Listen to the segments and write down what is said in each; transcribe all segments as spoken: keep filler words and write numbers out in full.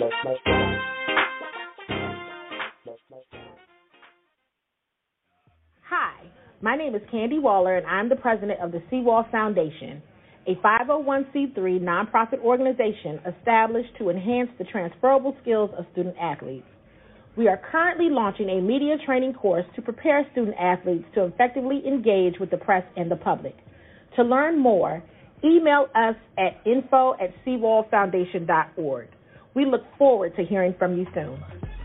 Hi, my name is Candy Waller, and I'm the president of the Seawall Foundation, a five oh one c three nonprofit organization established to enhance the transferable skills of student athletes. We are currently launching a media training course to prepare student athletes to effectively engage with the press and the public. To learn more, email us at info at seawall foundation dot org. We look forward to hearing from you soon.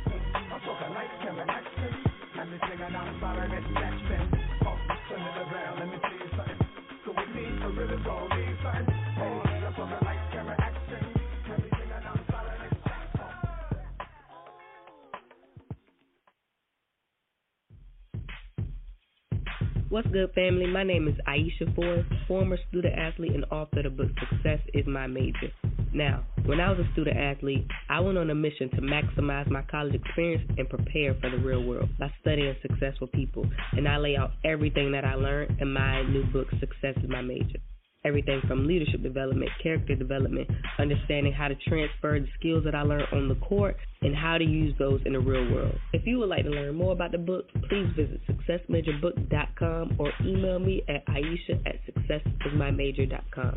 What's good, family? My name is Aisha Forrest, former student athlete and author of the book Success is My Major. Now, when I was a student athlete, I went on a mission to maximize my college experience and prepare for the real world by studying successful people, and I lay out everything that I learned in my new book, Success is My Major. Everything from leadership development, character development, understanding how to transfer the skills that I learned on the court, and how to use those in the real world. If you would like to learn more about the book, please visit success major book dot com or email me at Aisha at success is my major dot com.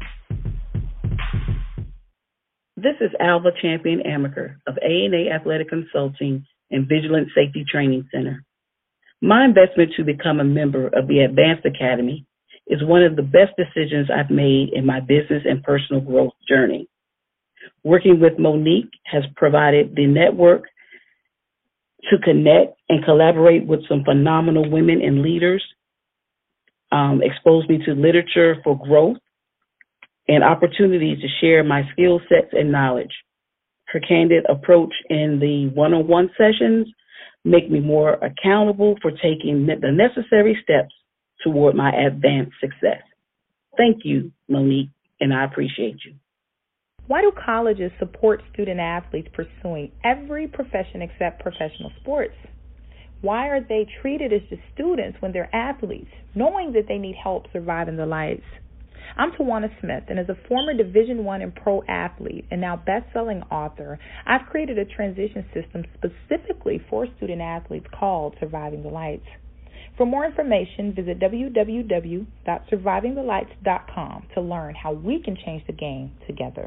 This is Alva Champion Amaker of A and A Athletic Consulting and Vigilant Safety Training Center. My investment to become a member of the Advanced Academy is one of the best decisions I've made in my business and personal growth journey. Working with Monique has provided the network to connect and collaborate with some phenomenal women and leaders, um, exposed me to literature for growth, and opportunities to share my skill sets and knowledge. Her candid approach in the one-on-one sessions make me more accountable for taking the necessary steps toward my advanced success. Thank you, Monique, and I appreciate you. Why do colleges support student athletes pursuing every profession except professional sports? Why are they treated as just students when they're athletes, knowing that they need help surviving the lights? I'm Tawana Smith, and as a former Division I and pro athlete and now best-selling author, I've created a transition system specifically for student athletes called Surviving the Lights. For more information, visit w w w dot surviving the lights dot com to learn how we can change the game together.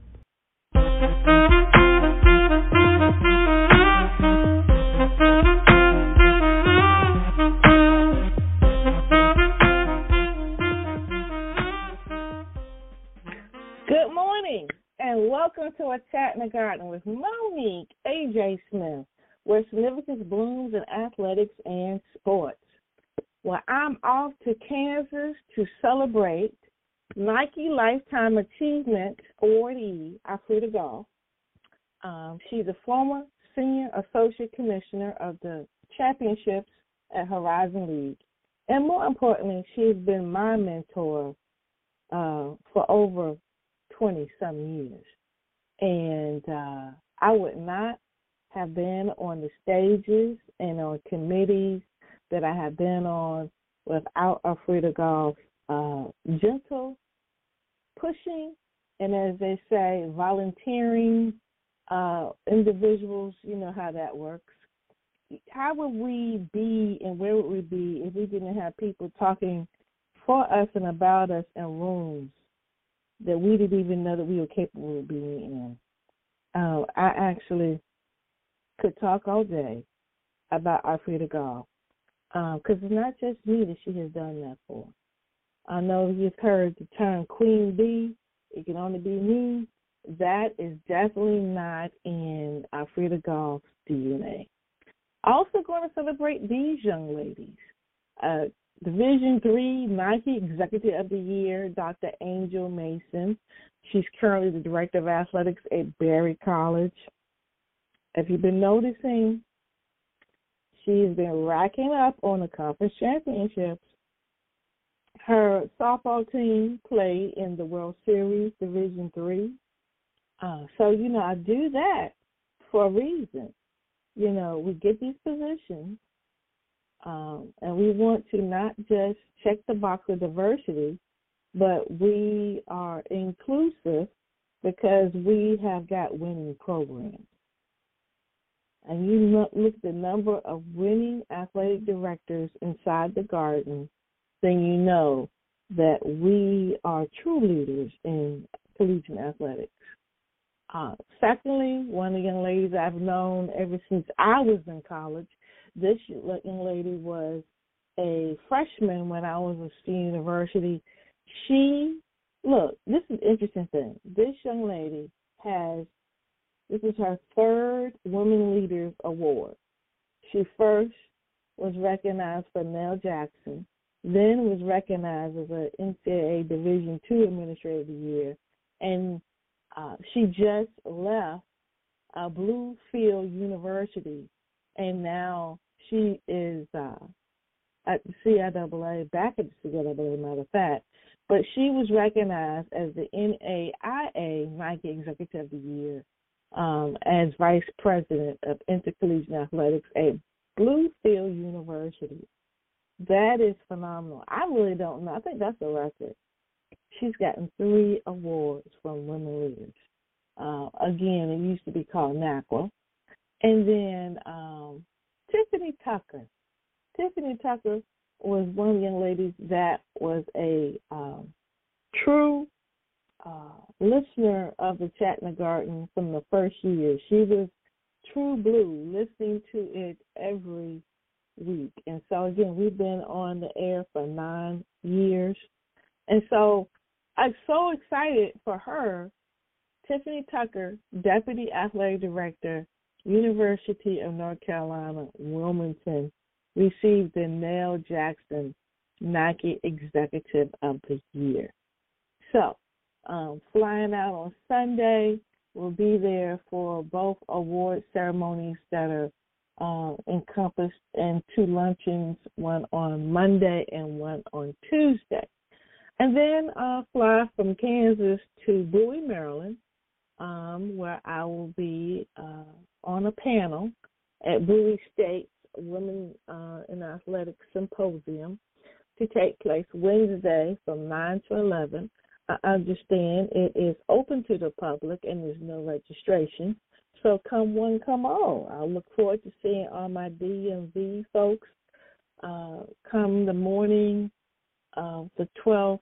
Good morning, and welcome to A Chat in the Garden with Monique A J Smith, where significance blooms in athletics and sports. Well, I'm off to Kansas to celebrate Nike Lifetime Achievement awardee, Afrida Gall. Um, she's a former Senior Associate Commissioner of the Championships at Horizon League. And more importantly, she's been my mentor uh, for over twenty-some years. And uh, I would not have been on the stages and on committees that I have been on without Afrida Gall's uh, gentle pushing and, as they say, volunteering uh, individuals. You know how that works. How would we be and where would we be if we didn't have people talking for us and about us in rooms that we didn't even know that we were capable of being in? Uh, I actually could talk all day about Afrida Gall. Because um, it's not just me that she has done that for. I know you've heard the term Queen Bee. It can only be me. That is definitely not in Afrida Gall's D N A. Also going to celebrate these young ladies. Uh, Division three Nike Executive of the Year, Doctor Angel Mason. She's currently the Director of Athletics at Berry College. Have you been noticing? She's been racking up on the conference championships. Her softball team played in the World Series Division three. Uh, so, you know, I do that for a reason. You know, we get these positions, um, and we want to not just check the box of diversity, but we are inclusive because we have got winning programs. and you look at the number of winning athletic directors inside the Garden, then you know that we are true leaders in collegiate athletics. Uh, secondly, one of the young ladies I've known ever since I was in college, this young lady was a freshman when I was at State University. She, look, this is an interesting thing. This young lady has, this is her third Women Leaders Award. She first was recognized for Nell Jackson, then was recognized as an N C double A Division two Administrator of the Year, and uh, she just left uh, Bluefield University, and now she is uh, at the C I A A, back at the C I A A, matter of fact, but she was recognized as the N A I A Nike Executive of the Year um, as Vice President of Intercollegiate Athletics at Bluefield University. That is phenomenal. I really don't know. I think that's a record. She's gotten three awards from Women Leaders. Uh, again, it used to be called NACWA. And then um, Tiffany Tucker. Tiffany Tucker was one of the young ladies that was a um, true uh, listener of the Chattanooga Garden from the first year. She was true blue, listening to it every week. And so, again, we've been on the air for nine years. And so I'm so excited for her. Tiffany Tucker, Deputy Athletic Director, University of North Carolina, Wilmington, received the Nell Jackson Nike Executive of the Year. So, um, flying out on Sunday, we'll be there for both award ceremonies that are uh, encompassed in two luncheons, one on Monday and one on Tuesday. And then uh, fly from Kansas to Bowie, Maryland, um, where I will be uh, on a panel at Bowie State's Women uh, in Athletics Symposium to take place Wednesday from nine to eleven. I understand it is open to the public and there's no registration. So come one, come all. I look forward to seeing all my D M V folks uh, come the morning of the twelfth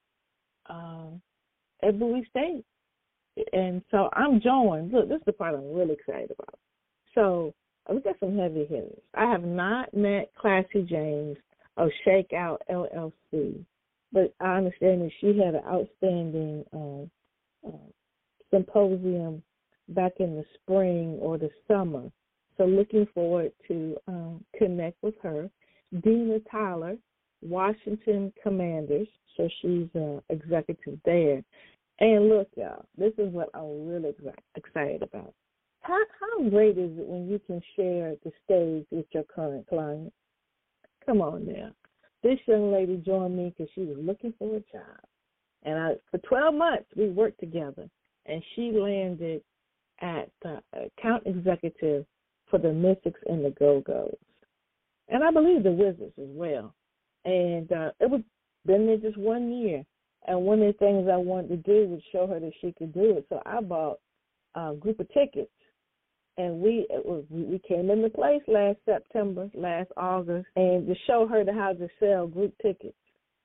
uh, at Bowie State. And so I'm joined. Look, this is the part I'm really excited about. So we got some heavy hitters. I have not met Classy James of Shakeout L L C, but I understand that she had an outstanding uh, uh, symposium back in the spring or the summer. So looking forward to um, connect with her. Dina Tyler, Washington Commanders, so she's uh, executive there. And look, y'all, this is what I'm really excited about. How, how great is it when you can share the stage with your current client? Come on now. This young lady joined me because she was looking for a job. And I, for twelve months, we worked together. And she landed at the account executive for the Mystics and the Go-Go's. And I believe the Wizards as well. And uh, it was been there just one year. And one of the things I wanted to do was show her that she could do it. So I bought a group of tickets. And we it was, we came into place last September, last August, and to show her how to sell group tickets.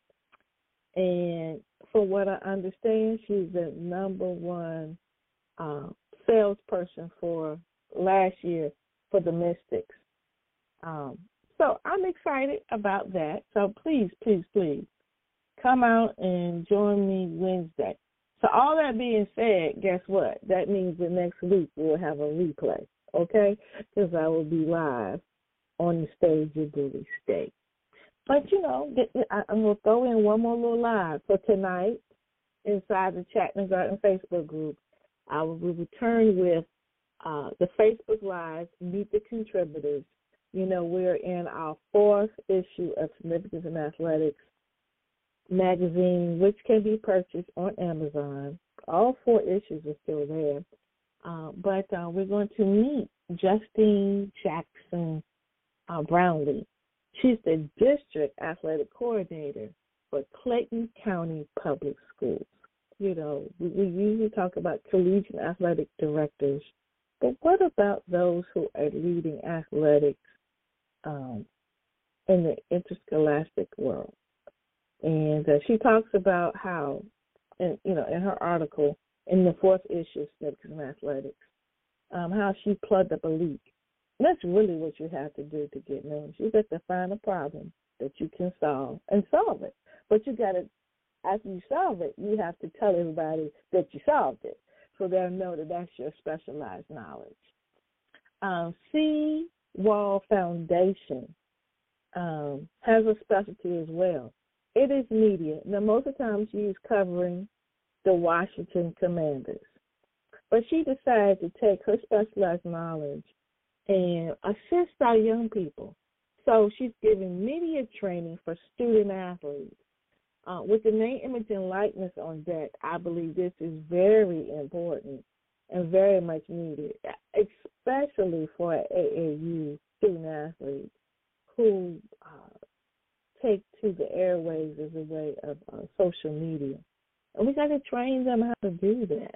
And from what I understand, she's the number one uh, salesperson for last year for the Mystics. Um, so I'm excited about that. So please, please, please come out and join me Wednesday. So all that being said, guess what? That means the next week we'll have a replay, okay? Because I will be live on the stage at Bowie State. But, you know, I'm going to throw in one more little live. So tonight, inside the Chattanooga Garden Facebook group, I will return with uh, the Facebook Live, Meet the Contributors. You know, we're in our fourth issue of Significance in Athletics magazine, which can be purchased on Amazon. All four issues are still there. Uh, but uh, we're going to meet Justine Jackson uh, Brownlee. She's the district athletic coordinator for Clayton County Public Schools. You know, we, we usually talk about collegiate athletic directors But what about those who are leading athletics um, in the interscholastic world? And uh, she talks about how, in, you know, in her article in the fourth issue of Significance in Athletics, um, how she plugged up a leak. And that's really what you have to do to get known. You have to find a problem that you can solve and solve it. But you got to, after you solve it, you have to tell everybody that you solved it, so they'll know that that's your specialized knowledge. Um, Seawall Foundation um, has a specialty as well. It is media. Now, most of the time she's covering the Washington Commanders. But she decided to take her specialized knowledge and assist our young people. So she's giving media training for student athletes. Uh, with the name, image, and likeness on deck, I believe this is very important and very much needed, especially for A A U student athletes who uh, take to the airwaves as a way of uh, social media. And we got to train them how to do that.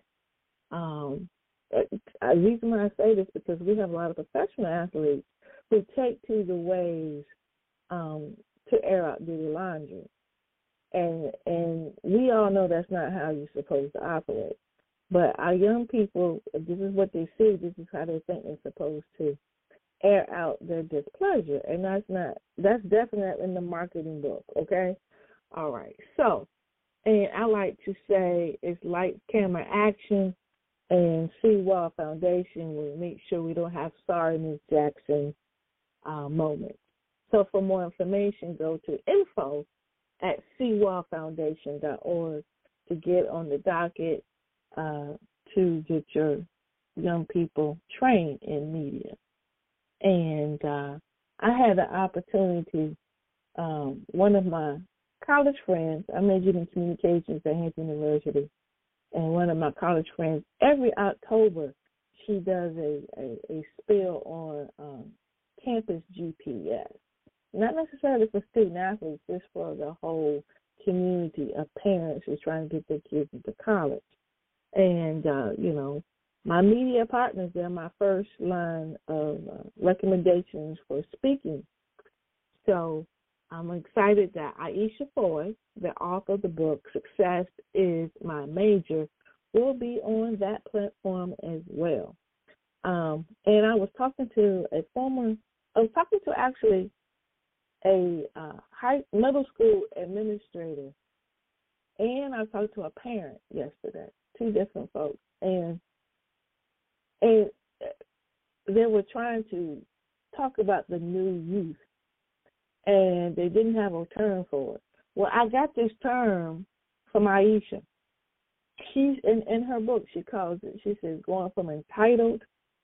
Um, the reason why I say this is because we have a lot of professional athletes who take to the ways um, to air out dirty laundry. And and we all know that's not how you're supposed to operate. But our young people, this is what they see, this is how they think they're supposed to air out their displeasure. And that's not, that's definitely in the marketing book, okay? All right. So, and I like to say it's light, camera, action, and Seawall Foundation will make sure we don't have sorry Miss Jackson uh, moments. So for more information, go to info at seawall foundation dot org to get on the docket uh, to get your young people trained in media. And uh, I had the opportunity, um, one of my college friends, I majored in communications at Hampton University, and one of my college friends, every October, she does a, a, a spill on um, campus G P S. Not necessarily for student athletes, just for the whole community of parents who's trying to get their kids into college. And, uh, you know, my media partners, they're my first line of uh, recommendations for speaking. So I'm excited that Aisha Foy, the author of the book, Success is My Major, will be on that platform as well. Um, and I was talking to a former, I was talking to actually a uh, high middle school administrator, and I talked to a parent yesterday, two different folks, and and they were trying to talk about the new youth, and they didn't have a term for it. Well, I got this term from Aisha. She's in, in her book, she calls it, she says, going from entitled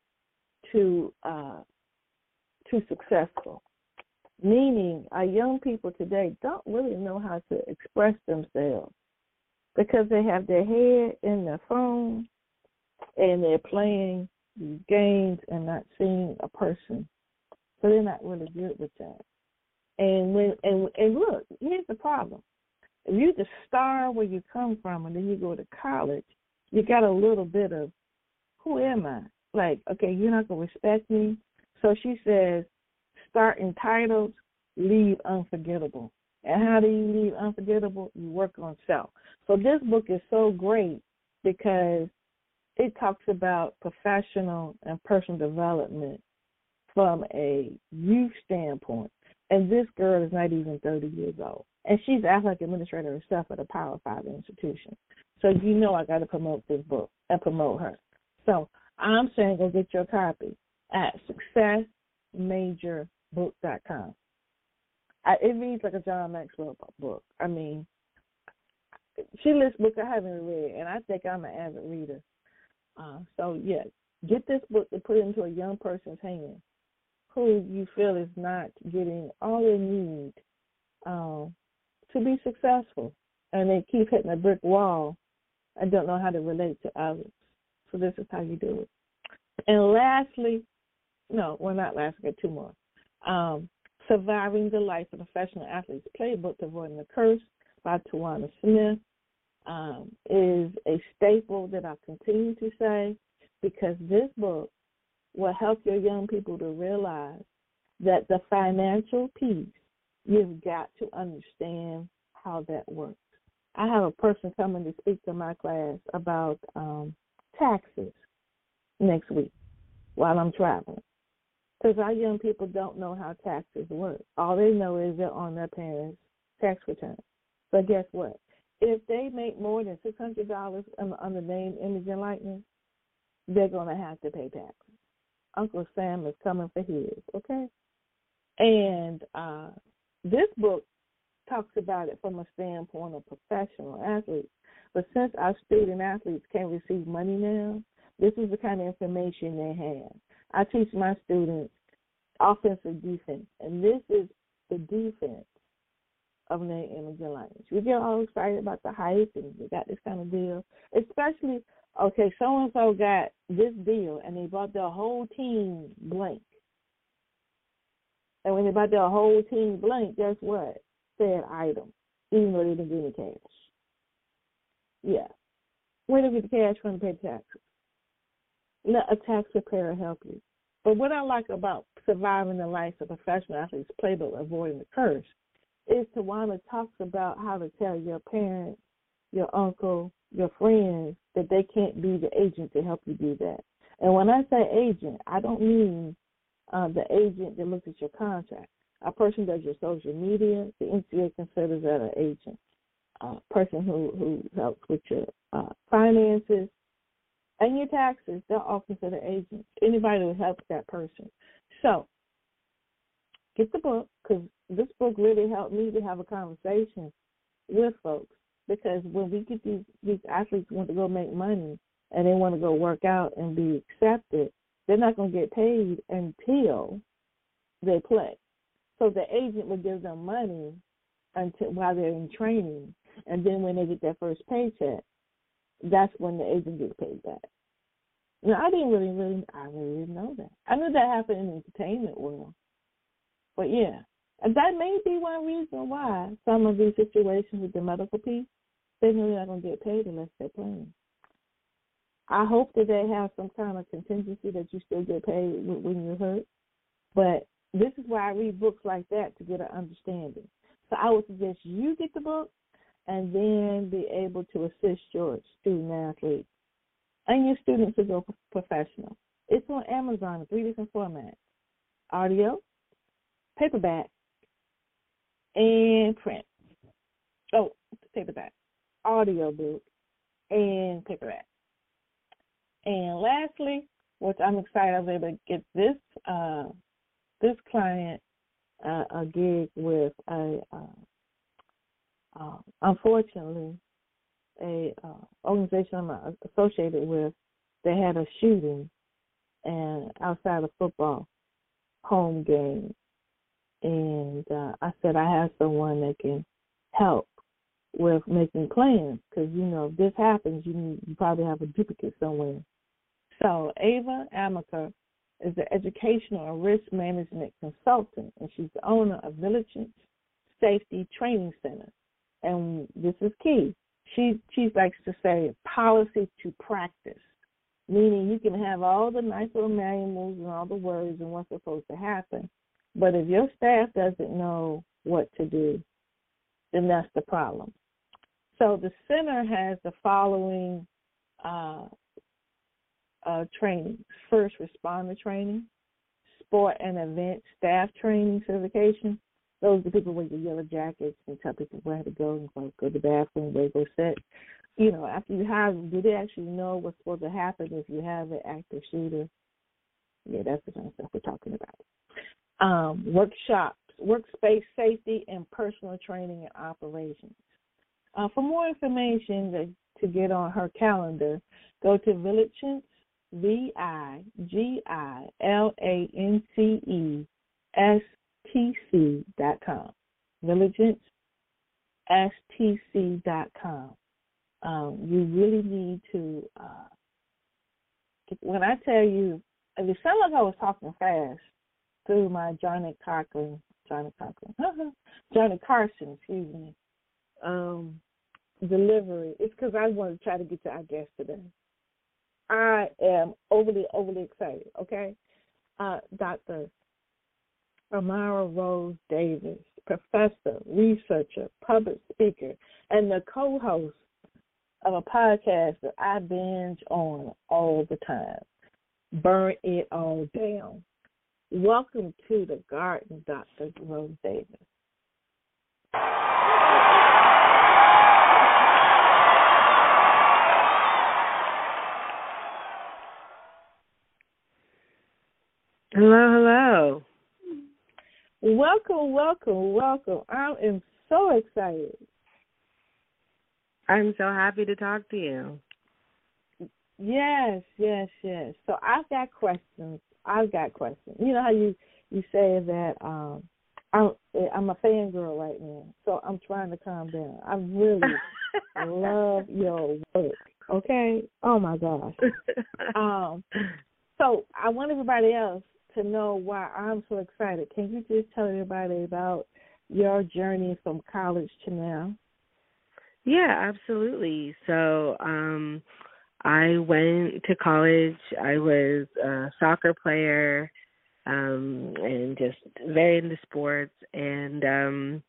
to uh, to successful. Meaning our young people today don't really know how to express themselves because they have their head in their phone and they're playing these games and not seeing a person. So they're not really good with that. And when and, and look, here's the problem. If you the star where you come from and then you go to college, you got a little bit of, who am I? Like, okay, you're not going to respect me. So she says, start entitled, leave unforgettable. And how do you leave unforgettable? You work on self. So this book is so great because it talks about professional and personal development from a youth standpoint. And this girl is not even thirty years old. And she's athletic administrator herself at a Power Five institution. So you know I got to promote this book and promote her. So I'm saying go get your copy at success major book dot com. I, it reads like a John Maxwell book. I mean, she lists books I haven't read, and I think I'm an avid reader. Uh, so, yeah, get this book and put it into a young person's hand who you feel is not getting all they need um, to be successful, and they keep hitting a brick wall and don't know how to relate to others. So this is how you do it. And lastly, no, well, not last, I got two more. Um, Surviving the Life of a Professional Athlete's Playbook, Avoiding the Curse by Tawana Smith um, is a staple that I continue to say because this book will help your young people to realize that the financial piece, you've got to understand how that works. I have a person coming to speak to my class about um, taxes next week while I'm traveling. Because our young people don't know how taxes work. All they know is they're on their parents' tax return. But guess what? If they make more than six hundred dollars on, on the name, image, and likeness, they're going to have to pay taxes. Uncle Sam is coming for his, okay? And uh, this book talks about it from a standpoint of professional athletes. But since our student athletes can't receive money now, this is the kind of information they have. I teach my students offensive defense, and this is the defense of name, image, and likeness. We get all excited about the hype and we got this kind of deal, especially, okay, so-and-so got this deal, and they bought their whole team blank. And when they bought their whole team blank, guess what? Said item, even though they didn't get any cash. Yeah. Where do you get the cash from to pay taxes? Let a tax preparer help you. But what I like about surviving the life of professional athletes playbook, avoiding the curse, is Tawana talks about how to tell your parents, your uncle, your friends that they can't be the agent to help you do that. And when I say agent, I don't mean uh, the agent that looks at your contract. A person does your social media, the N C A A considers that an agent. A person who, who helps with your uh, finances and your taxes, they're all considered agents. Anybody who helps that person. So get the book, because this book really helped me to have a conversation with folks. Because when we get these, these athletes who want to go make money and they want to go work out and be accepted, they're not going to get paid until they play. So the agent will give them money until while they're in training, and then when they get their first paycheck, that's when the agent gets paid back. Now, I didn't really, really, I really didn't know that. I knew that happened in the entertainment world, but yeah, and that may be one reason why some of these situations with the medical piece, they know they're not going to get paid unless they're playing. I hope that they have some kind of contingency that you still get paid when you're hurt, but this is why I read books like that, to get an understanding. So I would suggest you get the book and then be able to assist your student athletes and your students to go professional. It's on Amazon in three different formats: audio, paperback, and print. Oh, paperback, audio book, and paperback. And lastly, which I'm excited, I was able to get this uh, this client uh, a gig with a, uh, uh, unfortunately, a uh, organization I'm associated with. They had a shooting and outside of football home game, and uh, I said I have someone that can help with making plans, because you know if this happens, you need, you probably have a duplicate somewhere. So Ava Amaker is an educational and risk management consultant, and she's the owner of Vigilant Safety Training Center. And this is key. She she likes to say policy to practice, meaning you can have all the nice little manuals and all the words and what's supposed to happen, but if your staff doesn't know what to do, then that's the problem. So the center has the following uh, uh, training: first responder training, sport and event staff training certification. Those are the people with the yellow jackets and tell people where to go and go, go to the bathroom, where to go sit. You know, after you have, do they actually know what's supposed to happen if you have an active shooter? Yeah, that's the kind of stuff we're talking about. Um, workshops, workspace safety, and personal training and operations. Uh, for more information to, to get on her calendar, go to Vigilance, V I G I L A N C E S T C dot com. Vigilance S T C dot com. Um, you really need to, uh, when I tell you, it sounds like I was talking fast through my Johnny Cochran, Johnny Cochran, Johnny Carson, excuse me, um, delivery. It's because I want to try to get to our guest today. I am overly, overly excited, okay? Uh, Doctor Amara Rose Davis, professor, researcher, public speaker, and the co-host of a podcast that I binge on all the time, Burn It All Down. Welcome to the garden, Doctor Rose Davis. Hello, hello. Welcome, welcome, welcome. I am so excited. I'm so happy to talk to you. Yes, yes, yes. So I've got questions. I've got questions. You know how you, you say that um, I'm, I'm a fangirl right now, so I'm trying to calm down. I really love your work, okay? Oh, my gosh. um, so I want everybody else to know why I'm so excited. Can you just tell everybody about your journey from college to now? Yeah, absolutely. So um, I went to college. I was a soccer player um, and just very into sports. And um,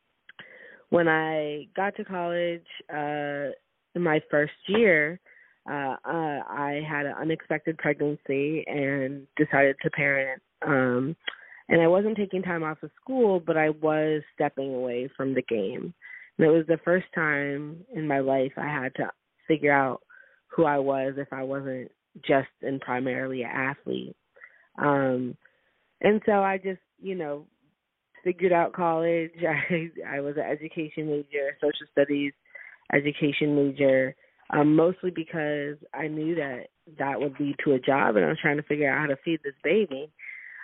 when I got to college uh, in my first year, Uh, uh, I had an unexpected pregnancy and decided to parent. Um, and I wasn't taking time off of school, but I was stepping away from the game. And it was the first time in my life I had to figure out who I was if I wasn't just and primarily an athlete. Um, and so I just, you know, figured out college. I, I was an education major, social studies education major. Um, mostly because I knew that that would lead to a job, and I was trying to figure out how to feed this baby.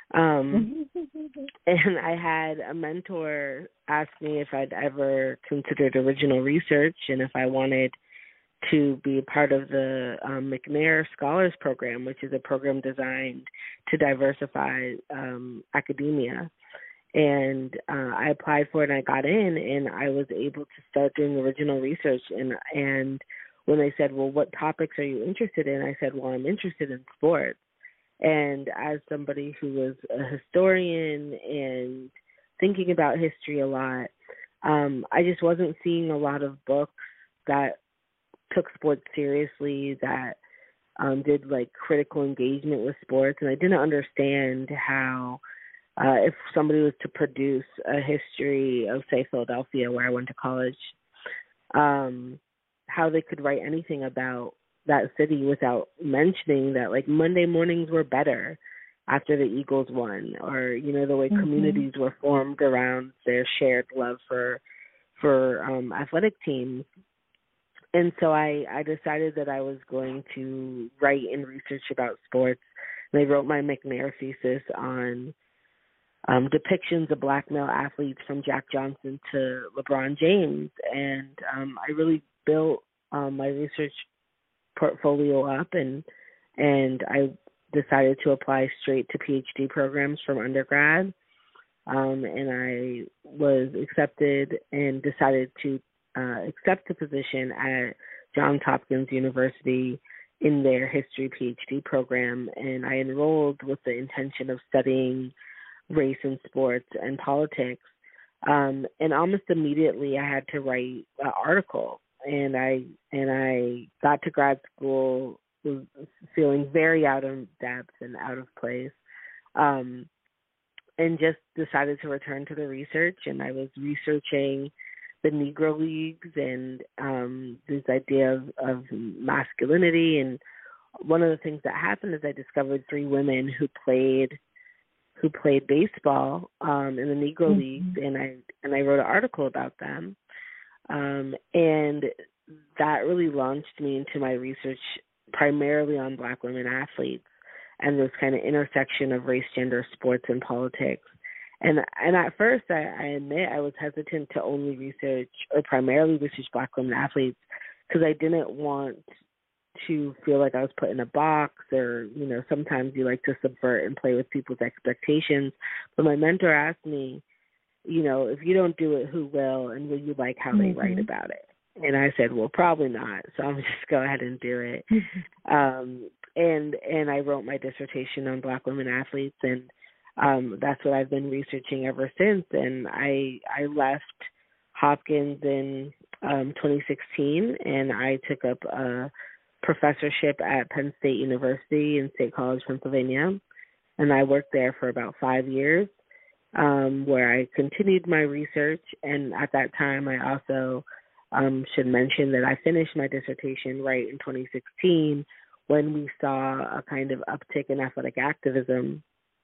Um, and I had a mentor ask me if I'd ever considered original research and if I wanted to be a part of the um, McNair Scholars Program, which is a program designed to diversify um, academia. And uh, I applied for it, and I got in, and I was able to start doing original research. And and when they said, well, what topics are you interested in? I said, well, I'm interested in sports. And as somebody who was a historian and thinking about history a lot, um, I just wasn't seeing a lot of books that took sports seriously, that um, did like critical engagement with sports. And I didn't understand how uh, if somebody was to produce a history of, say, Philadelphia, where I went to college, um, how they could write anything about that city without mentioning that, like, Monday mornings were better after the Eagles won, or, you know, the way mm-hmm. communities were formed around their shared love for for um, athletic teams. And so I, I decided that I was going to write and research about sports. And I wrote my McNair thesis on um, depictions of black male athletes from Jack Johnson to LeBron James. And um, I really built um, my research portfolio up, and and I decided to apply straight to PhD programs from undergrad. Um, and I was accepted and decided to uh, accept the position at Johns Hopkins University in their history PhD program. And I enrolled with the intention of studying race in sports and politics. Um, and almost immediately I had to write an article. And I and I got to grad school was feeling very out of depth and out of place, um, and just decided to return to the research. And I was researching the Negro Leagues and um, this idea of, of masculinity. And one of the things that happened is I discovered three women who played who played baseball um, in the Negro mm-hmm. Leagues, and I and I wrote an article about them. Um, and that really launched me into my research primarily on black women athletes and this kind of intersection of race, gender, sports, and politics. And and at first, I, I admit I was hesitant to only research or primarily research black women athletes because I didn't want to feel like I was put in a box, or, you know, sometimes you like to subvert and play with people's expectations. But my mentor asked me, you know, if you don't do it, who will, and will you like how mm-hmm. they write about it? and I said, well, probably not. So I'm just go ahead and do it. um, and and I wrote my dissertation on Black women athletes, and um, that's what I've been researching ever since. And I I left Hopkins in um, twenty sixteen, and I took up a professorship at Penn State University in State College, Pennsylvania, and I worked there for about five years, um, where I continued my research. And at that time, I also um, should mention that I finished my dissertation right in twenty sixteen when we saw a kind of uptick in athletic activism.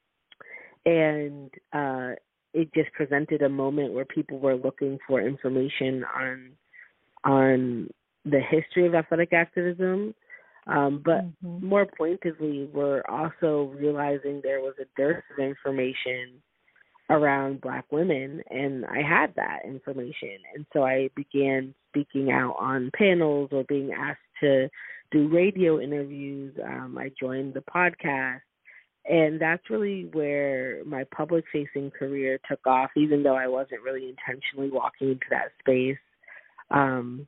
And uh, it just presented a moment where people were looking for information on on the history of athletic activism, um, but mm-hmm. more pointedly, we're also realizing there was a dearth of information around Black women, and I had that information. And so I began speaking out on panels or being asked to do radio interviews. Um, I joined the podcast, and that's really where my public-facing career took off, even though I wasn't really intentionally walking into that space. Um,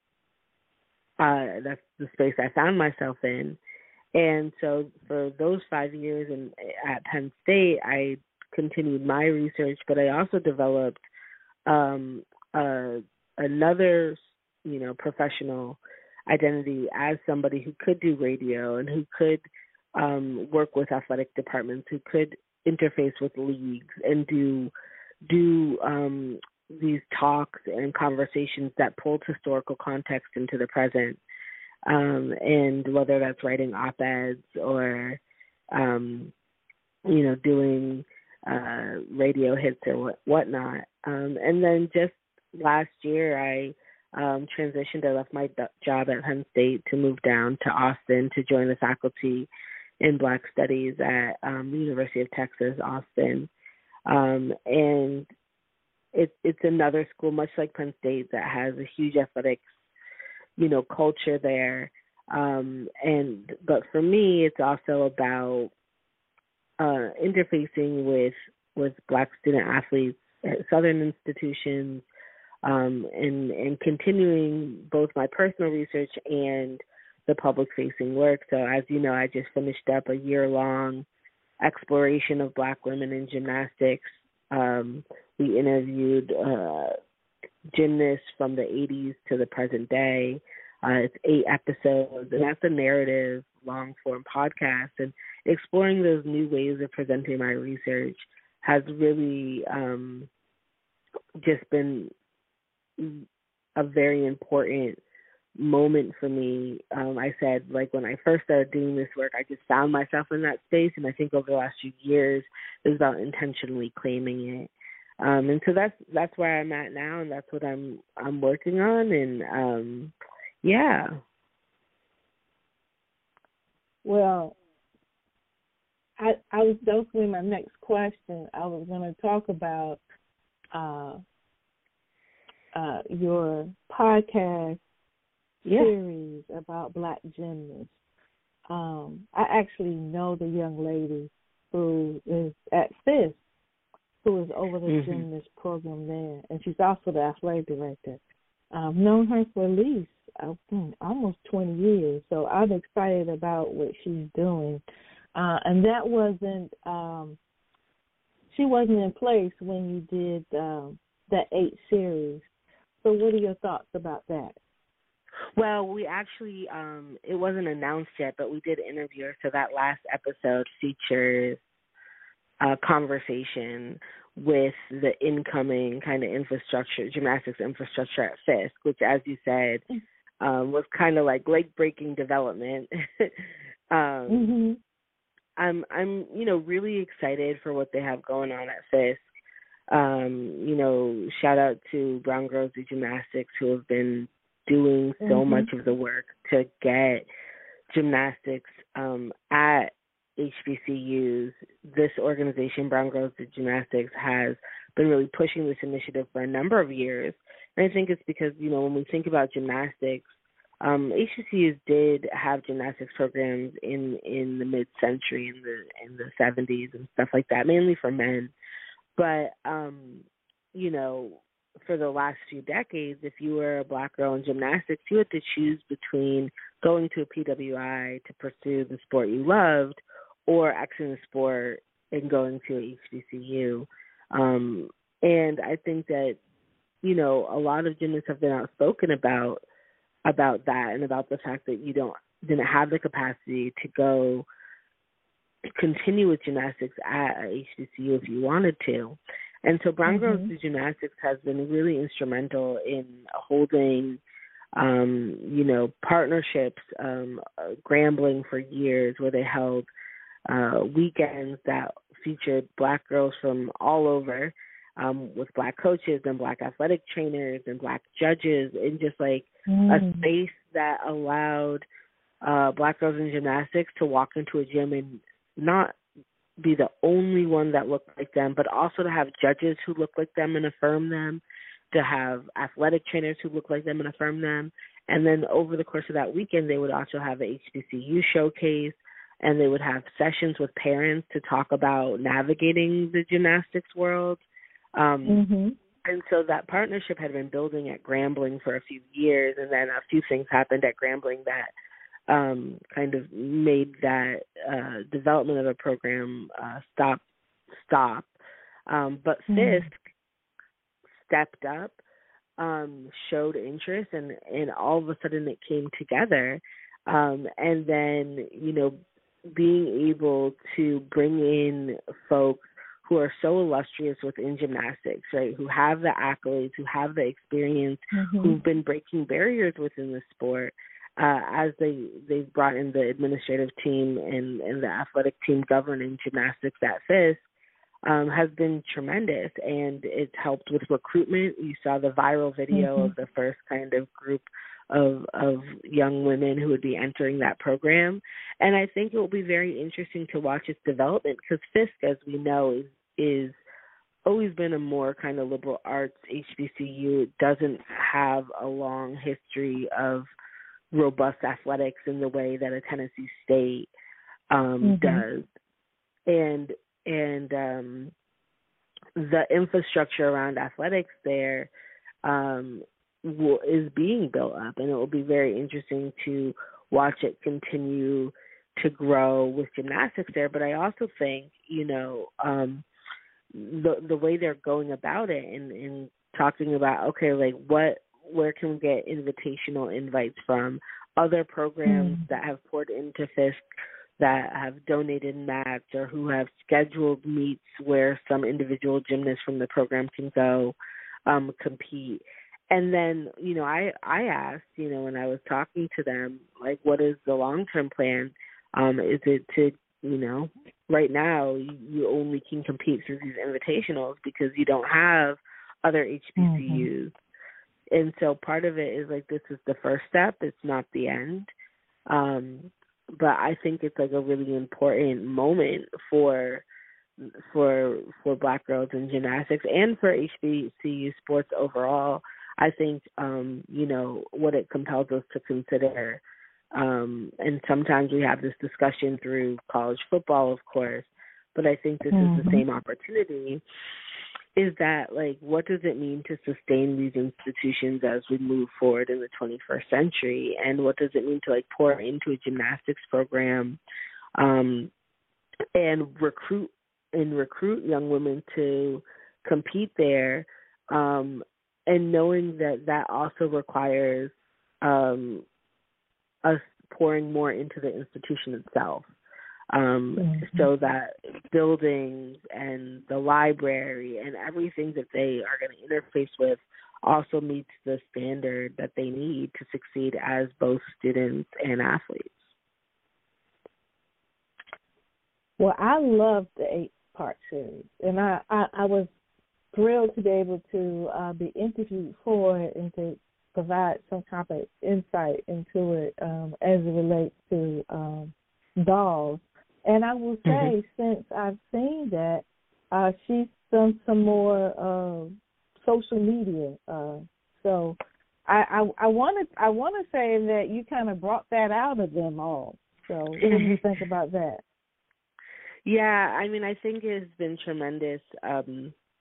uh, that's the space I found myself in. And so for those five years in, at Penn State, I continued my research, but I also developed um, uh, another, you know, professional identity as somebody who could do radio and who could um, work with athletic departments, who could interface with leagues and do do um, these talks and conversations that pulled historical context into the present. Um, and whether that's writing op-eds or, um, you know, doing uh, radio hits or what, whatnot. Um, and then just last year, I um, transitioned. I left my do- job at Penn State to move down to Austin to join the faculty in Black Studies at um, the University of Texas, Austin. Um, and it, it's another school, much like Penn State, that has a huge athletics, you know, culture there. Um, and but for me, it's also about uh, interfacing with with Black student athletes at Southern institutions, um, and and continuing both my personal research and the public-facing work. So as you know, I just finished up a year-long exploration of Black women in gymnastics. Um, we interviewed uh, gymnasts from the eighties to the present day. Uh, it's eight episodes, and that's a narrative, long-form podcast. And exploring those new ways of presenting my research has really um, just been a very important moment for me. Um, I said, like, when I first started doing this work, I just found myself in that space, and I think over the last few years, it was about intentionally claiming it. Um, and so that's that's where I'm at now, and that's what I'm I'm working on, and um, yeah. Well, I I was that was going to be my next question. I was going to talk about uh, uh, your podcast yeah. series about Black gymnasts. Um, I actually know the young lady who is at FISK, who is over the mm-hmm. gymnast program there, and she's also the athletic director. I've known her for at least I think, almost twenty years, so I'm excited about what she's doing. Uh, and that wasn't, um, she wasn't in place when you did um, that eight series. So what are your thoughts about that? Well, we actually, um, it wasn't announced yet, but we did interview her. So that last episode features a conversation with the incoming kind of infrastructure, gymnastics infrastructure at FISK, which, as you said, um, was kind of like late-breaking development. um, mm-hmm. I'm, I'm, you know, really excited for what they have going on at FISK. Um, you know, shout out to Brown Girls Do Gymnastics, who have been doing so mm-hmm. much of the work to get gymnastics um, at H B C Us. This organization, Brown Girls Do Gymnastics, has been really pushing this initiative for a number of years. And I think it's because, you know, when we think about gymnastics, um, H B C Us did have gymnastics programs in, in the mid-century, in the in the seventies and stuff like that, mainly for men. But, um, you know, for the last few decades, if you were a black girl in gymnastics, you had to choose between going to a P W I to pursue the sport you loved or exiting the sport and going to a H B C U. Um, and I think that, you know, a lot of gymnasts have been outspoken about about that and about the fact that you don't didn't have the capacity to go continue with gymnastics at a H B C U if you wanted to. And so Brown mm-hmm. Girls Do Gymnastics has been really instrumental in holding, um, you know, partnerships, um, uh, Grambling for years, where they held uh, weekends that featured black girls from all over, um, with black coaches and black athletic trainers and black judges, and just like mm. a space that allowed uh, black girls in gymnastics to walk into a gym and not be the only one that looked like them, but also to have judges who look like them and affirm them, to have athletic trainers who look like them and affirm them. And then over the course of that weekend, they would also have a H B C U showcase, and they would have sessions with parents to talk about navigating the gymnastics world. Um, mm-hmm. And so that partnership had been building at Grambling for a few years, and then a few things happened at Grambling that Um, kind of made that uh, development of a program uh, stop. Stop, um, but mm. Fisk stepped up, um, showed interest, and, and all of a sudden it came together. Um, and then, you know, being able to bring in folks who are so illustrious within gymnastics, right, who have the accolades, who have the experience, mm-hmm. who've been breaking barriers within the sport. Uh, as they, they've brought in the administrative team and, and the athletic team governing gymnastics at Fisk, um, has been tremendous, and it's helped with recruitment. You saw the viral video mm-hmm. of the first kind of group of of young women who would be entering that program. And I think it will be very interesting to watch its development, because Fisk, as we know, is, is always been a more kind of liberal arts H B C U. It doesn't have a long history of robust athletics in the way that a Tennessee State um, mm-hmm. does, and and um, the infrastructure around athletics there um, will, is being built up, and it will be very interesting to watch it continue to grow with gymnastics there. But I also think, you know, um, the the way they're going about it and, and talking about, okay, like what. where can we get invitational invites from other programs mm. that have poured into Fisk, that have donated mats, or who have scheduled meets where some individual gymnasts from the program can go um, compete. And then, you know, I, I asked, you know, when I was talking to them, like, what is the long-term plan? Um, is it to, you know, right now you only can compete through these invitationals because you don't have other H B C Us. Mm-hmm. And so part of it is like, this is the first step. It's not the end. Um, but I think it's like a really important moment for for for Black girls in gymnastics and for H B C U sports overall. I think, um, you know, what it compels us to consider, um, and sometimes we have this discussion through college football, of course, but I think this mm-hmm. is the same opportunity. Is that, like, what does it mean to sustain these institutions as we move forward in the twenty-first century? And what does it mean to, like, pour into a gymnastics program um, and recruit and recruit young women to compete there, um, and knowing that that also requires um, us pouring more into the institution itself. Um, mm-hmm. So that buildings and the library and everything that they are going to interface with also meets the standard that they need to succeed as both students and athletes. Well, I love the eight-part series, and I, I, I was thrilled to be able to uh, be interviewed for it and to provide some kind of insight into it um, as it relates to um, dolls. And I will say, mm-hmm. since I've seen that, uh, she's done some more uh, social media. Uh, so I want to I, I want to say that you kind of brought that out of them all. So what do you think about that? Yeah, I mean, I think it's been tremendous. Um,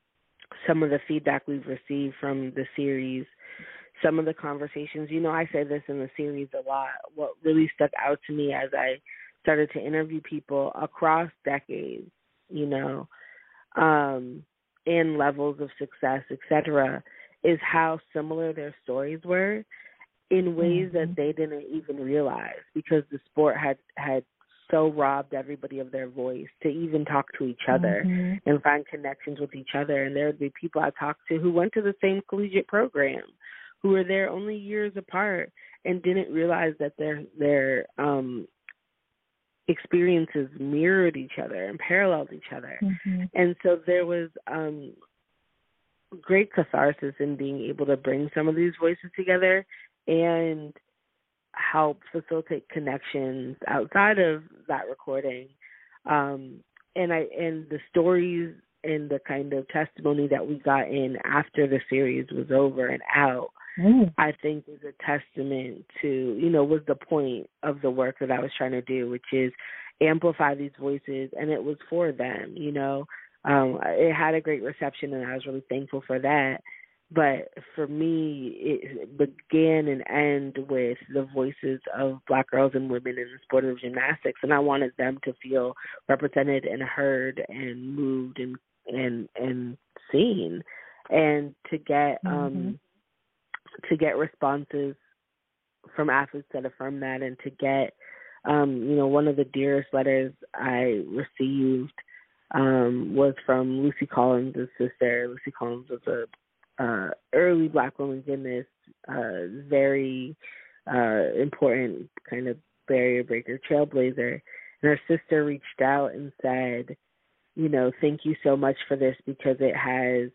some of the feedback we've received from the series, some of the conversations. You know, I say this in the series a lot. What really stuck out to me as I started to interview people across decades, you know, um, in levels of success, et cetera, is how similar their stories were in ways mm-hmm. that they didn't even realize, because the sport had, had so robbed everybody of their voice to even talk to each other mm-hmm. and find connections with each other. And there would be people I talked to who went to the same collegiate program, who were there only years apart and didn't realize that their their um, experiences mirrored each other and paralleled each other. Mm-hmm. And so there was um, great catharsis in being able to bring some of these voices together and help facilitate connections outside of that recording. Um, and I and the stories and the kind of testimony that we got in after the series was over and out, mm. I think is a testament to, you know, was the point of the work that I was trying to do, which is amplify these voices, and it was for them, you know. Um, it had a great reception, and I was really thankful for that. But for me, it began and ended with the voices of Black girls and women in the sport of gymnastics, and I wanted them to feel represented and heard and moved and and and seen, and to get mm-hmm. um, to get responses from athletes that affirm that, and to get um, you know, one of the dearest letters I received um, was from Lucy Collins' sister. Lucy Collins was a Uh, early Black woman gymnast, uh, very uh, important kind of barrier breaker, trailblazer. And her sister reached out and said, you know, thank you so much for this, because it has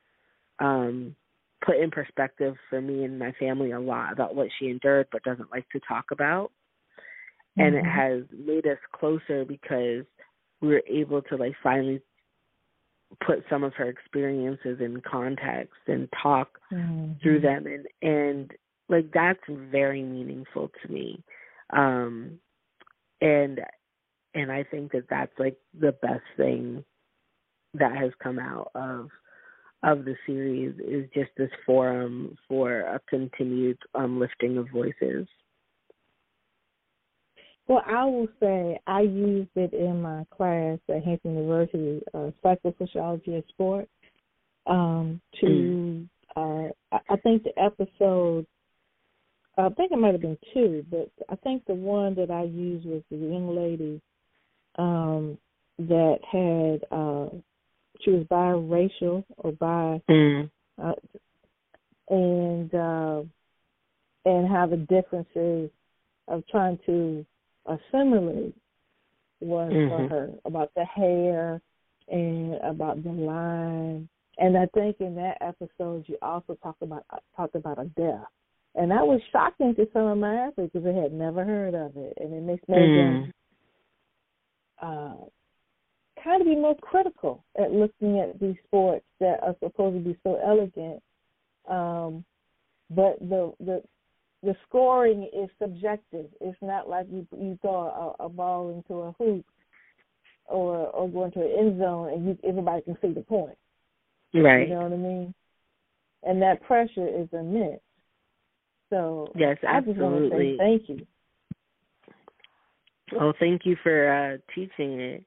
um, put in perspective for me and my family a lot about what she endured but doesn't like to talk about. Mm-hmm. And it has made us closer because we were able to, like, finally put some of her experiences in context and talk mm-hmm. through them. And, and like, that's very meaningful to me. Um, and, and I think that that's like the best thing that has come out of, of the series, is just this forum for a continued um, lifting of voices. Well, I will say I used it in my class at Hampton University, uh, Psychosociology of Sport, um, to, mm. uh, I think the episode, I think it might have been two, but I think the one that I used was the young lady um, that had, uh, she was biracial or bi, mm. uh, and, uh, and how the differences of trying to assimilate was mm-hmm. for her, about the hair and about the line. And I think in that episode you also talked about talked about a death, and that was shocking to some of my athletes because they had never heard of it, and it makes me mm. them uh, kind of be more critical at looking at these sports that are supposed to be so elegant, um, but the the The scoring is subjective. It's not like you you throw a, a ball into a hoop or or go into an end zone and you, everybody can see the point. Right. You know what I mean? And that pressure is immense. So yes, I absolutely. just want to say thank you. Oh, thank you for uh, teaching it.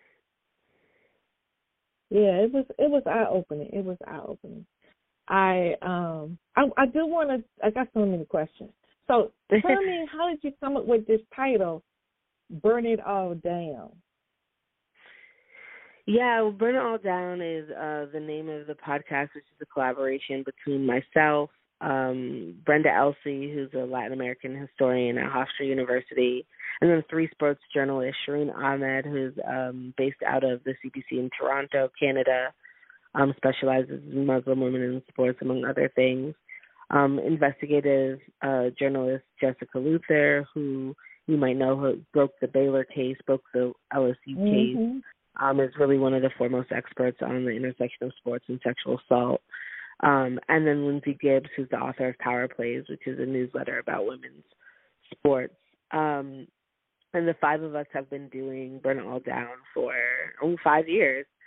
Yeah, it was it was eye opening. It was eye opening. I um I, I do want to. I got so many questions. So tell me, how did you come up with this title, "Burn It All Down"? Yeah, well, "Burn It All Down" is uh, the name of the podcast, which is a collaboration between myself, um, Brenda Elsey, who's a Latin American historian at Hofstra University, and then three sports journalists, Shireen Ahmed, who's um, based out of the C B C in Toronto, Canada. Um, specializes in Muslim women in sports, among other things. Um, investigative uh, journalist Jessica Luther, who you might know, who broke the Baylor case, broke the L S U mm-hmm. case, um, is really one of the foremost experts on the intersection of sports and sexual assault. Um, and then Lindsay Gibbs, who's the author of Power Plays, which is a newsletter about women's sports. Um, and the five of us have been doing Burn It All Down for oh, five years.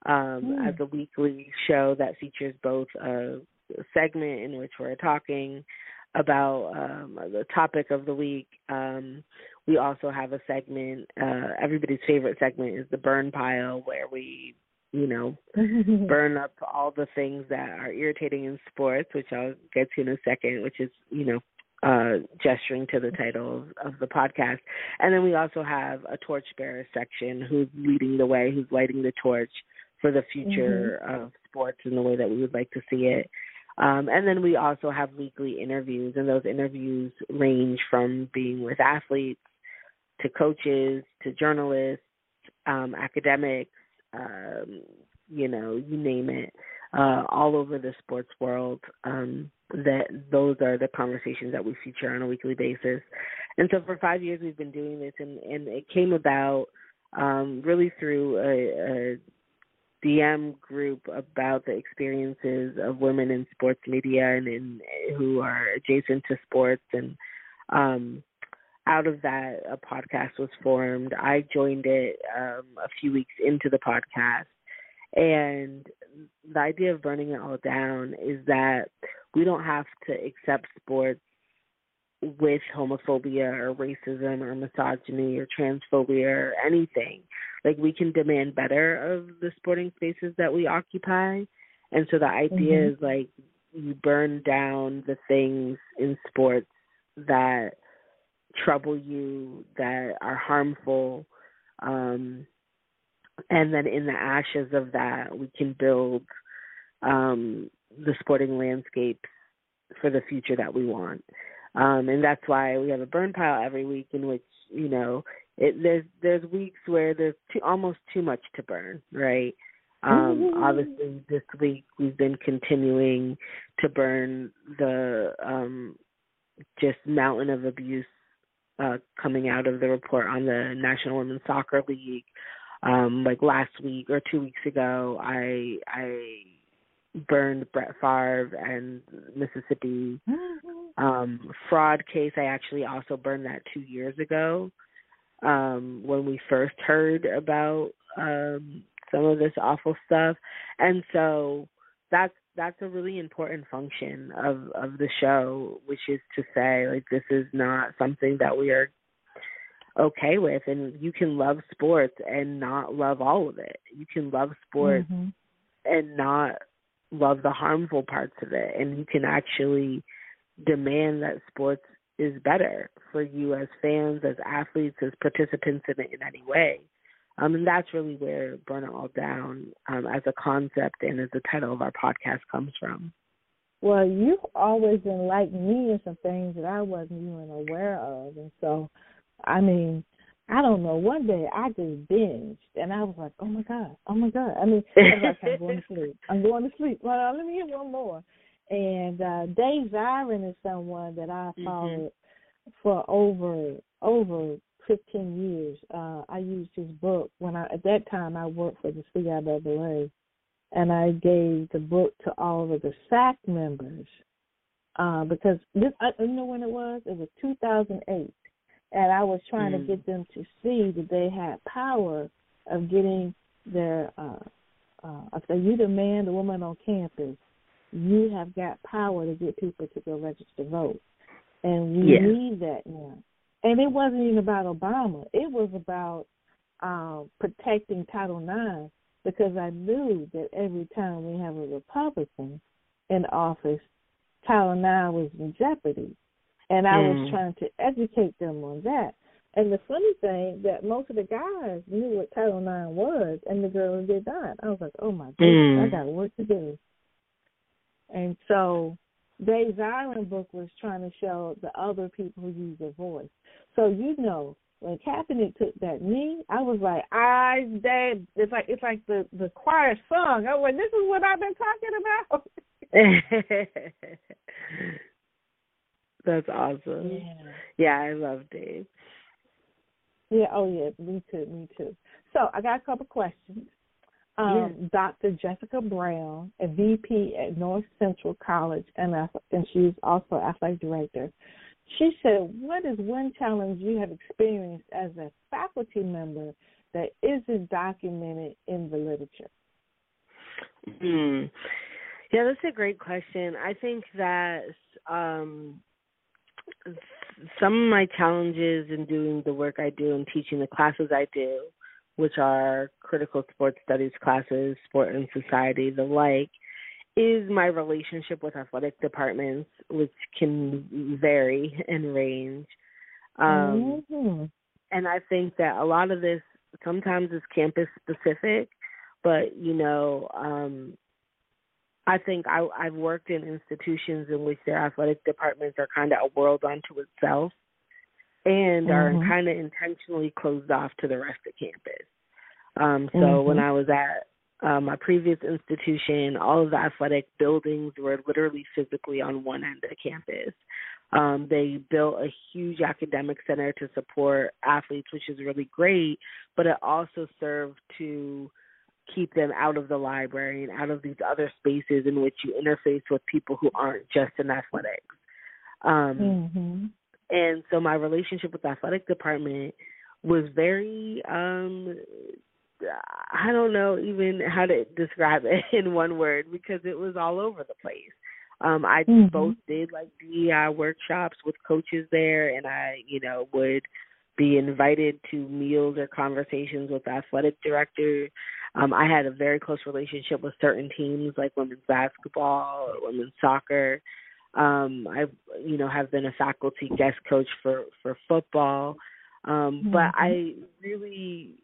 um, Mm. as a weekly show that features both a segment in which we're talking about um, the topic of the week. Um, we also have a segment, uh, everybody's favorite segment is the burn pile, where we, you know, burn up all the things that are irritating in sports, which I'll get to in a second, which is, you know, uh, gesturing to the title of, of the podcast. And then we also have a torchbearer section, who's leading the way, who's lighting the torch for the future mm-hmm. of sports in the way that we would like to see it. Um, and then we also have weekly interviews, and those interviews range from being with athletes to coaches to journalists, um, academics, um, you know, you name it, uh, all over the sports world. Um, that those are the conversations that we feature on a weekly basis. And so for five years we've been doing this, and, and it came about um, really through a, a D M group about the experiences of women in sports media and in, who are adjacent to sports. And um, out of that, a podcast was formed. I joined it um, a few weeks into the podcast. And the idea of burning it all down is that we don't have to accept sports with homophobia or racism or misogyny or transphobia or anything. Like, we can demand better of the sporting spaces that we occupy. And so the idea mm-hmm. is, like, you burn down the things in sports that trouble you, that are harmful, um, and then in the ashes of that, we can build um, the sporting landscapes for the future that we want. Um, and that's why we have a burn pile every week, in which, you know, it, there's there's weeks where there's too, almost too much to burn, right? Um, mm-hmm. Obviously, this week we've been continuing to burn the um, just mountain of abuse uh, coming out of the report on the National Women's Soccer League. Um, like last week or two weeks ago, I I burned Brett Favre and Mississippi um, fraud case. I actually also burned that two years ago um, when we first heard about um, some of this awful stuff. And so that's that's a really important function of, of the show, which is to say, like, this is not something that we are okay with, and you can love sports and not love all of it. You can love sports mm-hmm. and not love the harmful parts of it, and you can actually demand that sports is better for you as fans, as athletes, as participants in it in any way. Um, and that's really where Burn It All Down um, as a concept and as the title of our podcast comes from. Well, you've always enlightened me in some things that I wasn't even aware of, and so I mean, I don't know. One day I just binged, and I was like, "Oh my god, oh my god!" I mean, I was like, "I'm going to sleep. I'm going to sleep." Well, let me get one more. And uh, Dave Zirin is someone that I followed mm-hmm. for over over fifteen years. Uh, I used his book when I at that time I worked for the C I A A, and I gave the book to all of the S A C members uh, because this. I, you know when it was? It was two thousand eight. And I was trying mm. to get them to see that they had power of getting their, uh, uh, I said, you the man, the woman on campus, you have got power to get people to go register to vote. And we yeah. need that now. And it wasn't even about Obama. It was about um, protecting Title nine, because I knew that every time we have a Republican in office, Title nine was in jeopardy. And I mm. was trying to educate them on that. And the funny thing, that most of the guys knew what Title nine was, and the girls did not. I was like, oh, my goodness, mm. I got work to do. And so Dave Zirin's book was trying to show the other people who use their voice. So, you know, when Kaepernick took that knee, I was like, I dead. It's like it's like the, the choir song. I was like, this is what I've been talking about. That's awesome. Yeah. yeah, I love Dave. Yeah, oh yeah, me too, me too. So I got a couple questions. Um, yeah. Doctor Jessica Brown, a V P at North Central College, and, and she's also athletic director. She said, what is one challenge you have experienced as a faculty member that isn't documented in the literature? Hmm. Yeah, that's a great question. I think that um, some of my challenges in doing the work I do and teaching the classes I do, which are critical sports studies classes, sport and society, the like, is my relationship with athletic departments, which can vary and range. Um, mm-hmm. And I think that a lot of this sometimes is campus specific, but, you know, um, I think I, I've worked in institutions in which their athletic departments are kind of a world unto itself and mm-hmm. are kind of intentionally closed off to the rest of campus. Um, so mm-hmm. when I was at uh, my previous institution, all of the athletic buildings were literally physically on one end of campus. Um, they built a huge academic center to support athletes, which is really great, but it also served to keep them out of the library and out of these other spaces in which you interface with people who aren't just in athletics. Um, mm-hmm. And so my relationship with the athletic department was very, um, I don't know even how to describe it in one word because it was all over the place. Um, I mm-hmm. both did like D E I workshops with coaches there, and I, you know, would be invited to meals or conversations with the athletic director. Um, I had a very close relationship with certain teams like women's basketball or women's soccer. Um, I, you know, have been a faculty guest coach for, for football. Um, mm-hmm. But I really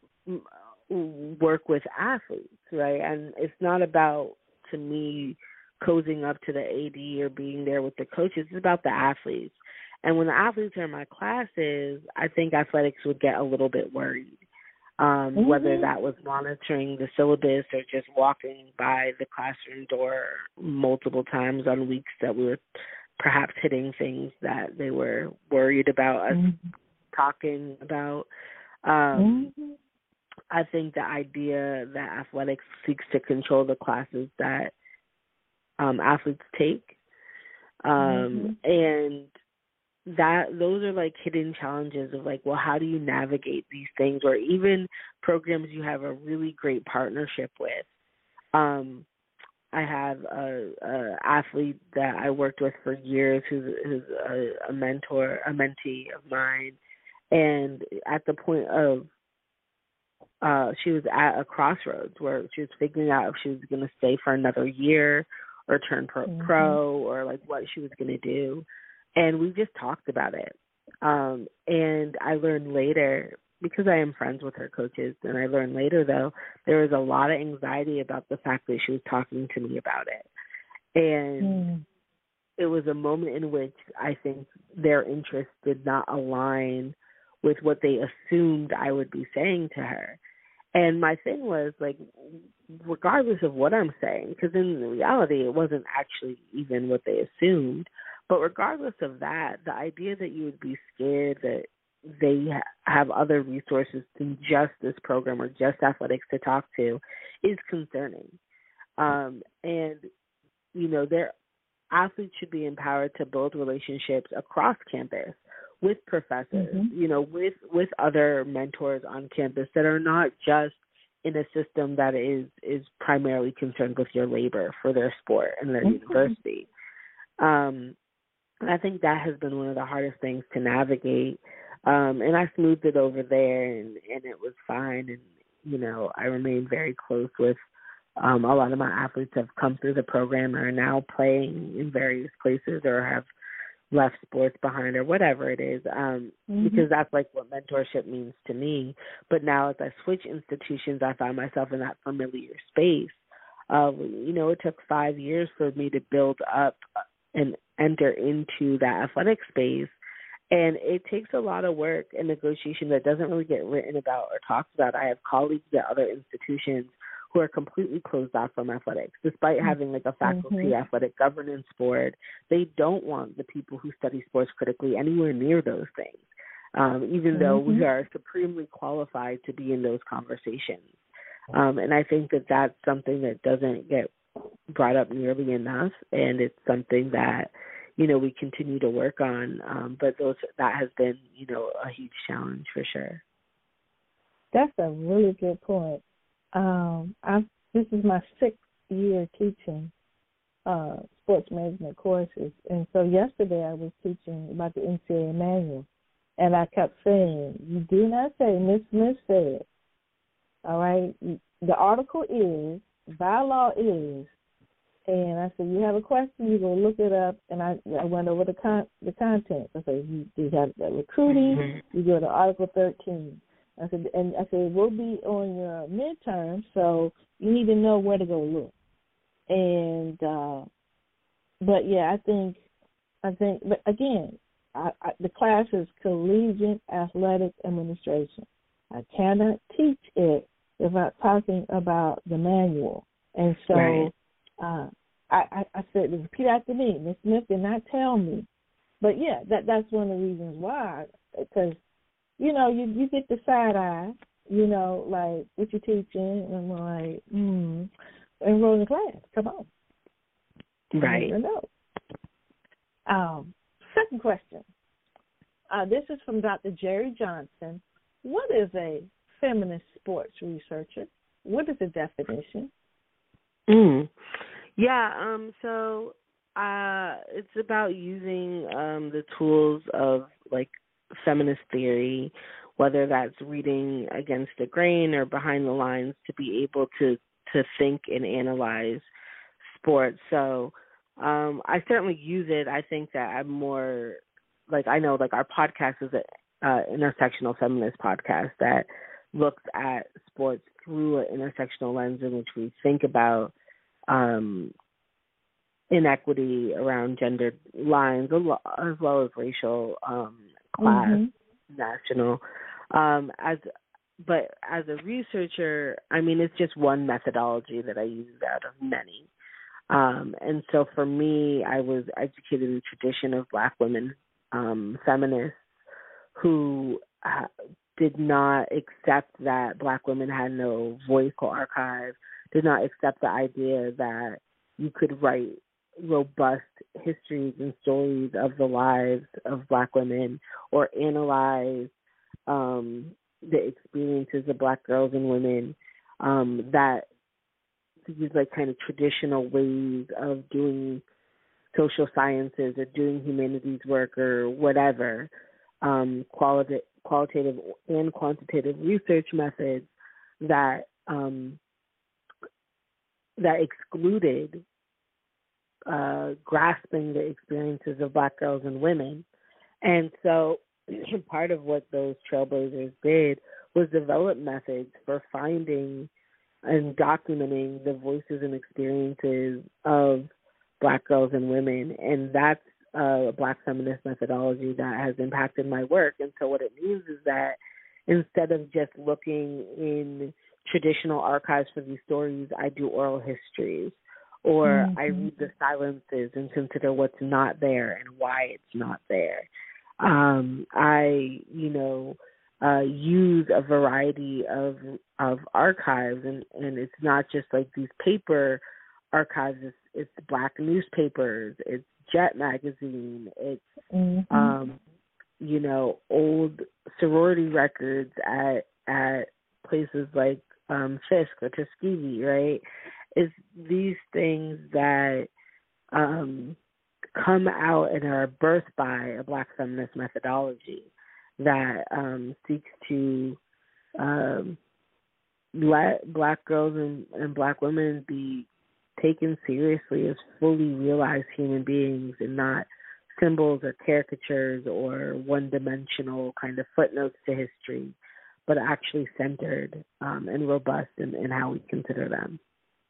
work with athletes, right? And it's not about, to me, cozying up to the A D or being there with the coaches. It's about the athletes. And when the athletes are in my classes, I think athletics would get a little bit worried, um, mm-hmm. whether that was monitoring the syllabus or just walking by the classroom door multiple times on weeks that we were perhaps hitting things that they were worried about us mm-hmm. talking about. Um, mm-hmm. I think the idea that athletics seeks to control the classes that um, athletes take, um, mm-hmm. and that those are like hidden challenges of like, well, how do you navigate these things, or even programs you have a really great partnership with. Um, I have a, a athlete that I worked with for years who's, who's a, a mentor, a mentee of mine, and at the point of uh, she was at a crossroads where she was figuring out if she was going to stay for another year or turn pro, mm-hmm. pro or like what she was going to do. And we just talked about it. Um, and I learned later, because I am friends with her coaches, and I learned later, though, there was a lot of anxiety about the fact that she was talking to me about it. And mm. it was a moment in which I think their interests did not align with what they assumed I would be saying to her. And my thing was, like, regardless of what I'm saying, because in reality it wasn't actually even what they assumed, but regardless of that, the idea that you would be scared that they ha- have other resources than just this program or just athletics to talk to is concerning. Um, and, you know, their athletes should be empowered to build relationships across campus with professors, mm-hmm. you know, with, with other mentors on campus that are not just in a system that is, is primarily concerned with your labor for their sport and their mm-hmm. university. Um, and I think that has been one of the hardest things to navigate. Um, and I smoothed it over there, and, and it was fine. And, you know, I remain very close with um, a lot of my athletes have come through the program and are now playing in various places or have left sports behind or whatever it is, um, mm-hmm. because that's like what mentorship means to me. But now as I switch institutions, I find myself in that familiar space. Uh, you know, it took five years for me to build up and enter into that athletic space. And it takes a lot of work and negotiation that doesn't really get written about or talked about. I have colleagues at other institutions who are completely closed off from athletics. Despite having like a faculty mm-hmm. athletic governance board, they don't want the people who study sports critically anywhere near those things, um, even mm-hmm. though we are supremely qualified to be in those conversations. Um, and I think that that's something that doesn't get brought up nearly enough, and it's something that, you know, we continue to work on, um, but those that has been, you know, a huge challenge for sure. That's a really good point. Um, I this is my sixth year teaching uh, sports management courses. And so yesterday I was teaching about the N C A A manual, and I kept saying, you do not say Miss Smith said. All right? The article is, by law is, and I said, you have a question, you go look it up, and I, I went over the con- the content. I said, you, you have the recruiting, mm-hmm. you go to Article thirteen. I said, and I said, it will be on your midterm, so you need to know where to go look. And, uh, but yeah, I think, I think, but again, I, I, the class is Collegiate Athletic Administration. I cannot teach it without talking about the manual. And so, right. uh, I, I, I said, repeat after me. Miz Smith did not tell me. But, yeah, that that's one of the reasons why. Because, you know, you, you get the side eye, you know, like, what you teaching? And I'm like, hmm, enroll in the class. Come on. Right. You know. Um, second question. Uh, this is from Doctor Jerry Johnson. What is a feminist sports researcher? What is the definition? Mm. Yeah, um, so uh, it's about using um, the tools of, like, feminist theory, whether that's reading against the grain or behind the lines, to be able to, to think and analyze sports. So um, I certainly use it. I think that I'm more, like, I know, like, our podcast is an uh, intersectional feminist podcast that looks at sports through an intersectional lens in which we think about um, inequity around gendered lines, as well as racial, um, class, mm-hmm. national. Um, as but as a researcher, I mean, it's just one methodology that I use out of many. Um, and so for me, I was educated in the tradition of Black women um, feminists who uh, did not accept that Black women had no voice or archive, did not accept the idea that you could write robust histories and stories of the lives of Black women or analyze um, the experiences of Black girls and women, um, that these like kind of traditional ways of doing social sciences or doing humanities work or whatever, um, qualitative, qualitative and quantitative research methods that um, that excluded uh, grasping the experiences of Black girls and women. And so part of what those trailblazers did was develop methods for finding and documenting the voices and experiences of Black girls and women. And that's a Black feminist methodology that has impacted my work. And so what it means is that instead of just looking in traditional archives for these stories, I do oral histories, or mm-hmm. I read the silences and consider what's not there and why it's not there. Um, I, you know, uh, use a variety of of archives, and, and it's not just like these paper archives. It's, it's Black newspapers, it's Jet magazine, it's mm-hmm. um, you know, old sorority records at at places like um, Fisk or Tuskegee, right? It's these things that um, come out and are birthed by a Black feminist methodology that um, seeks to um, let Black girls and, and Black women be taken seriously as fully realized human beings and not symbols or caricatures or one-dimensional kind of footnotes to history, but actually centered um, and robust in, in how we consider them.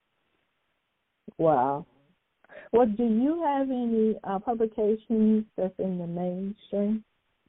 Wow. Well, do you have any uh, publications that's in the mainstream?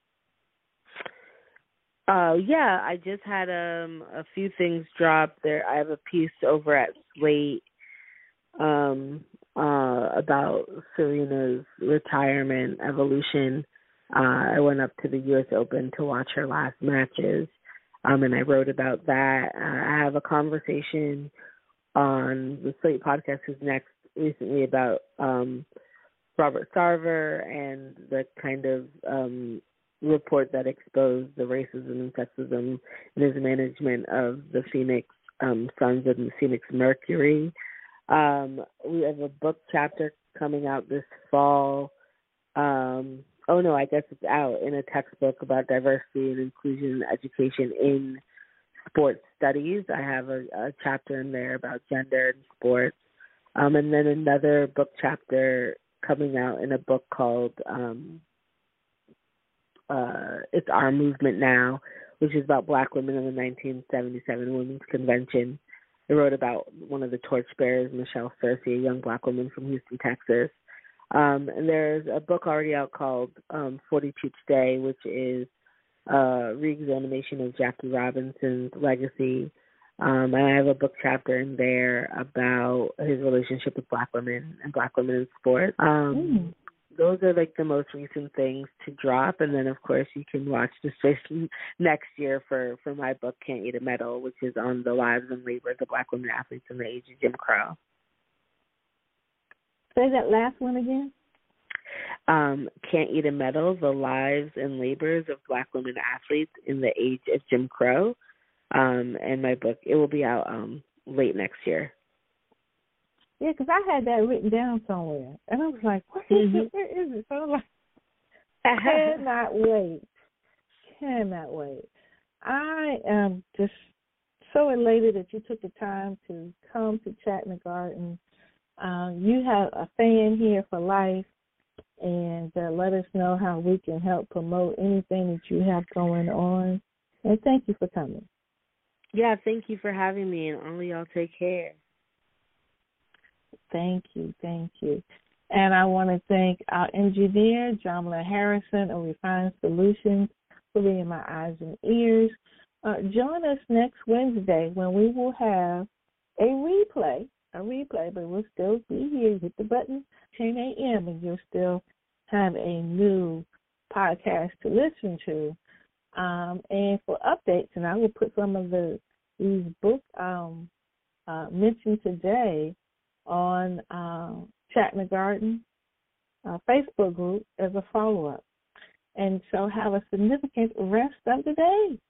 Uh, yeah, I just had um, a few things drop there. I have a piece over at Slate um, uh, about Serena's retirement evolution. Uh, I went up to the U S Open to watch her last matches, um, and I wrote about that. Uh, I have a conversation on the Slate podcast who's next recently about um, Robert Sarver and the kind of um, report that exposed the racism and sexism in his management of the Phoenix um, Sons of the Phoenix Mercury. Um, we have a book chapter coming out this fall. Um, oh, no, I guess it's out in a textbook about diversity and inclusion and education in sports studies. I have a, a chapter in there about gender and sports. Um, and then another book chapter coming out in a book called um, uh, It's Our Movement Now, which is about Black women in the nineteen seventy-seven Women's Convention. I wrote about one of the torchbearers, Michelle Searcy, a young Black woman from Houston, Texas. Um, and there's a book already out called um, forty-two Today, which is a re-examination of Jackie Robinson's legacy. Um, and I have a book chapter in there about his relationship with Black women and Black women in sport. Um, mm. Those are like the most recent things to drop. And then, of course, you can watch the space next year for, for my book, Can't Eat a Medal, which is on the lives and labors of Black women athletes in the age of Jim Crow. Say that last one again. Um, Can't Eat a Medal, the lives and labors of Black women athletes in the age of Jim Crow. Um, and my book, it will be out um, late next year. Yeah, because I had that written down somewhere. And I was like, where is mm-hmm. it? Where is it? So I was like, I cannot wait. Cannot wait. I am just so elated that you took the time to come to Chat in the Garden. Um, you have a fan here for life, and uh, let us know how we can help promote anything that you have going on. And thank you for coming. Yeah, thank you for having me, and only y'all take care. Thank you, thank you. And I want to thank our engineer, Jamila Harrison of Refined Solutions, for being my eyes and ears. Uh, join us next Wednesday when we will have a replay, a replay, but we'll still be here. Hit the button, ten a.m., and you'll still have a new podcast to listen to. Um, and for updates, and I will put some of the these books um, uh, mentioned today on uh, Chat in the Garden uh, Facebook group as a follow-up. And so have a significant rest of the day.